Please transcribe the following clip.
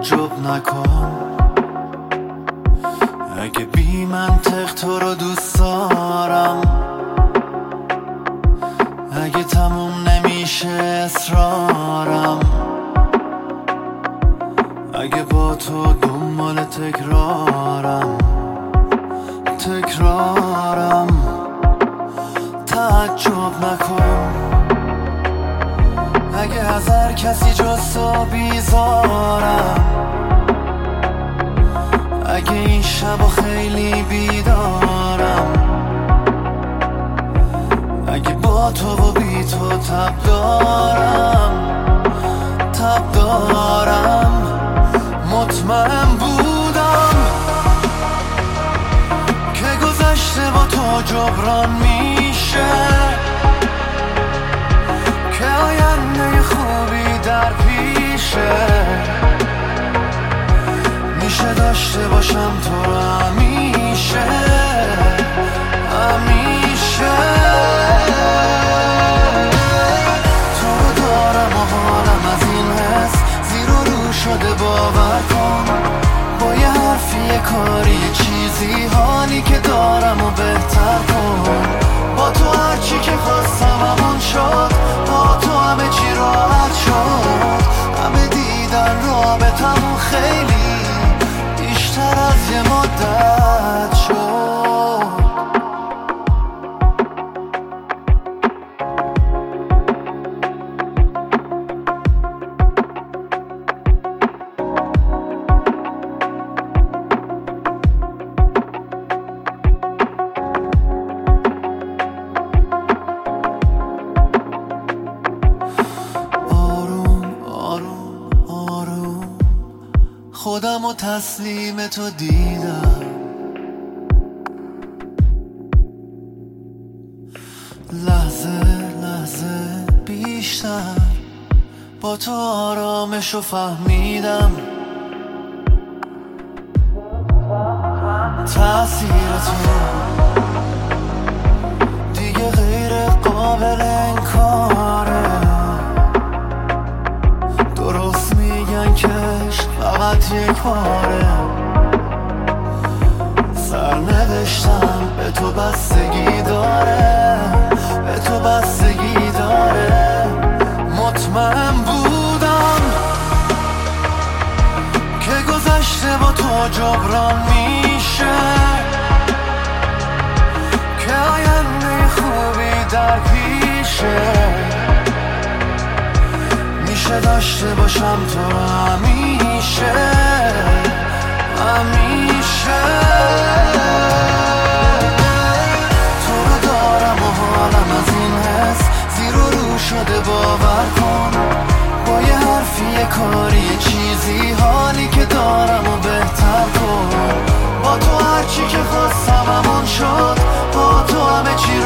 تعجب نکن اگه بی منطق تو رو دوست دارم، اگه تموم نمیشه اصرارم، اگه با تو دنبال تکرارم تعجب نکن اگه از هر کسی جز تو بیزارم، اگه این شبا خیلی بیدارم، اگه با تو و بی تو تب دارم مطمئن بودم که گذشته با تو جبران میشه، که آینده خوبی در پیشه، میشه داشته باشم تو رو همیشه. تو رو دارم و حالم از این حس زیر و رو شده، باور کن با یه حرفی یه کاری یه چیزی حالی که دارم و بهتر کن. با تو هرچی که خواستم همون شد، با تو همه چی راحت شد، همه دیدن رابطمون خیلی بیشتر از یه مدت شد. خودم و تسلیم تو دیدم، لحظه لحظه بیشتر با تو آرامشو فهمیدم، تأثیر تو دیگه غیر قابل انکاره. درست میگن که فقط یک باره، سرنوشتم به تو بستگی داره، به تو بستگی داره. مطمئن بودم که گذشته با تو جبران میشه، که آینده خوبی در پیشه، میشه داشته باشم تو رو همیشه. تو رو دارم و حالم از این حس زیر و رو شده، باور کن با یه حرفی یه کاری یه چیزی حالی که دارم و بهتر کن. با تو هرچی که خواستم همون شد، با تو همه چی